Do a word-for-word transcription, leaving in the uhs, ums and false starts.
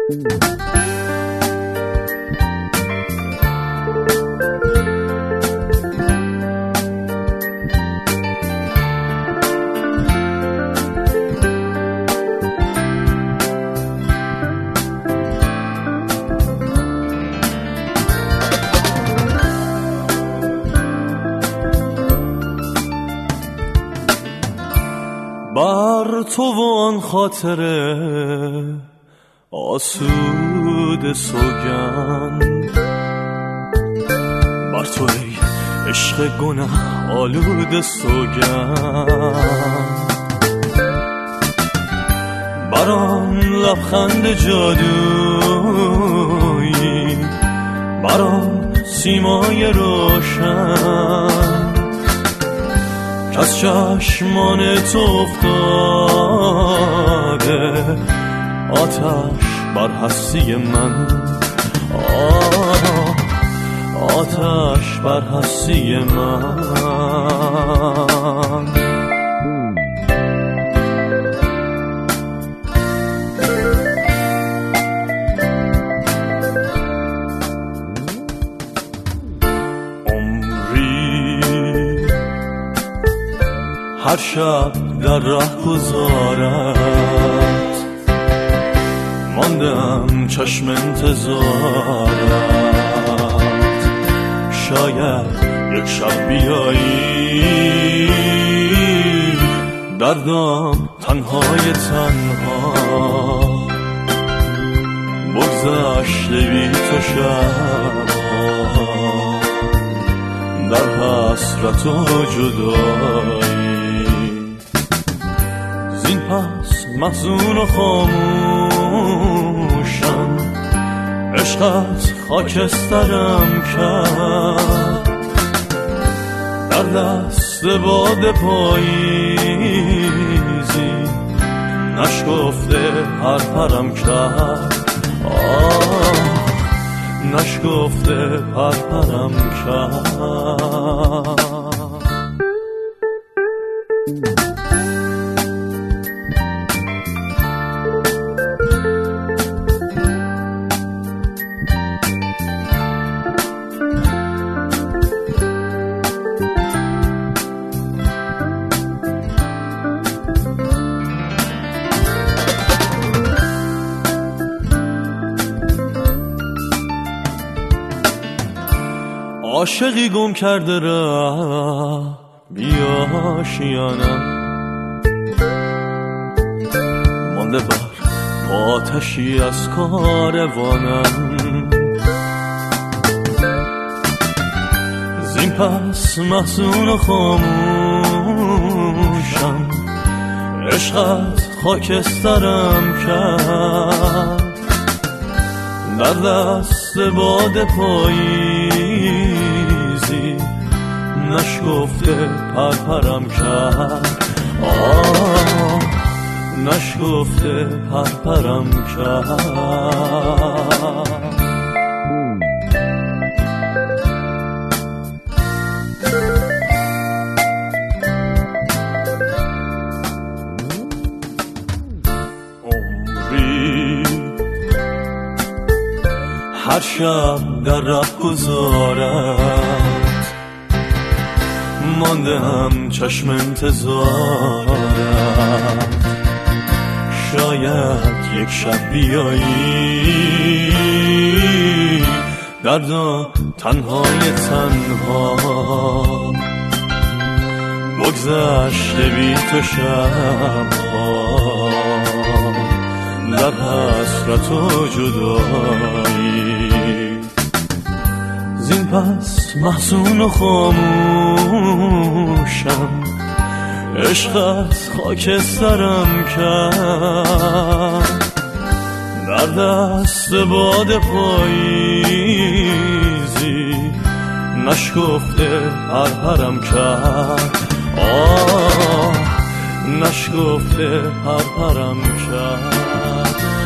بر تو و آن خاطره آسود سوگند، بر تو ای عشق گناه آلود سوگند، بر آن لبخند جادویی، بر آن سیمای روشن از چشمان تو افتاده آتش بر هستی من، آه آتش بر هستی من. هر شب در ره گذارت ماندم چشم انتظارت، شاید یک شب بیایی دردم تنهای تنها، بگذشته بی تو شبها در حسرت و جدایی، زین پس محزون و خاموشم، عشقت خاکسترم کرد، در دست باد پاییزی نشکفته هر پرم کرد، آه نشکفته پر پرم کرد. عاشقی گم کرده راه بیا آشیانم، مانده بر آتشی از کاروانم، زین پس محزون و خاموشم، عشقت خاکسترم کرد، در دست باد پاییزی نشکفته پر پرم کرد، آه نشکفته پر پرم کرد. هر شب در ره گذارت مانده هم چشم انتظارت، شاید یک شب بیایی دردا تنهای تنها، بگذشته بی تو شبها در حسرت و جدایی، زین پس محزون و خاموشم، عشقت خاکسترم کرد، در دست باد پاییزی نشکفته پر پرم کرد، آه نشکفته پر پرم کرد.